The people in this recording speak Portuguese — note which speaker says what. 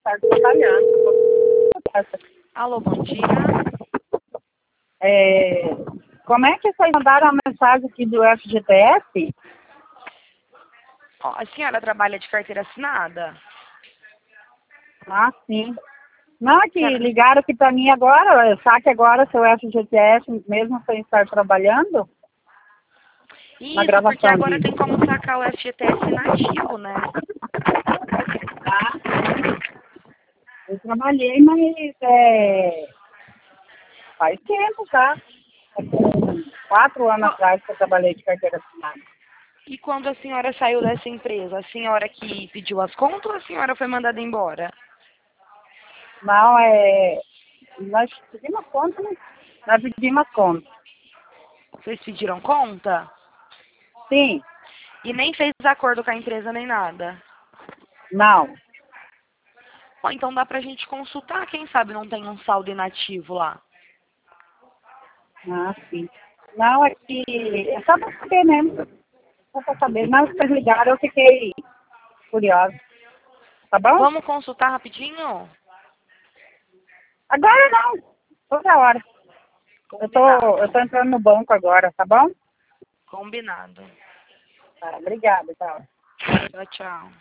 Speaker 1: Está trabalhando.
Speaker 2: Alô, bom dia.
Speaker 1: Como é que vocês mandaram a mensagem aqui do FGTS?
Speaker 2: Ó, a senhora trabalha de carteira assinada?
Speaker 1: Ah, sim. Não, é que
Speaker 2: Senhora,
Speaker 1: ligaram aqui para mim agora, sabe que agora seu FGTS, mesmo sem estar trabalhando, na
Speaker 2: isso, porque
Speaker 1: gravação
Speaker 2: agora
Speaker 1: disso.
Speaker 2: tem como sacar o FGTS inativo, né?
Speaker 1: Tá? Eu trabalhei, mas faz tempo já. Com 4 anos
Speaker 2: Qu-
Speaker 1: atrás que eu trabalhei de carteira assinada.
Speaker 2: E quando a senhora saiu dessa empresa, a senhora que pediu as contas ou a senhora foi mandada embora?
Speaker 1: Não, nós pedimos conta, né? Nós pedimos conta.
Speaker 2: Vocês pediram conta?
Speaker 1: Sim,
Speaker 2: E nem fez acordo com a empresa nem nada?
Speaker 1: não.
Speaker 2: Ó, então dá pra gente consultar, quem sabe não tem um saldo inativo lá.
Speaker 1: Ah, sim. Não, é que é só para saber mesmo. Só para saber. Mas vocês ligaram, eu fiquei curiosa. Tá bom?
Speaker 2: Vamos consultar rapidinho?
Speaker 1: Agora não. Toda hora.
Speaker 2: Combinado.
Speaker 1: Eu tô entrando no banco agora, tá bom?
Speaker 2: Combinado.
Speaker 1: Tá, obrigada, tchau.
Speaker 2: Tchau, tchau.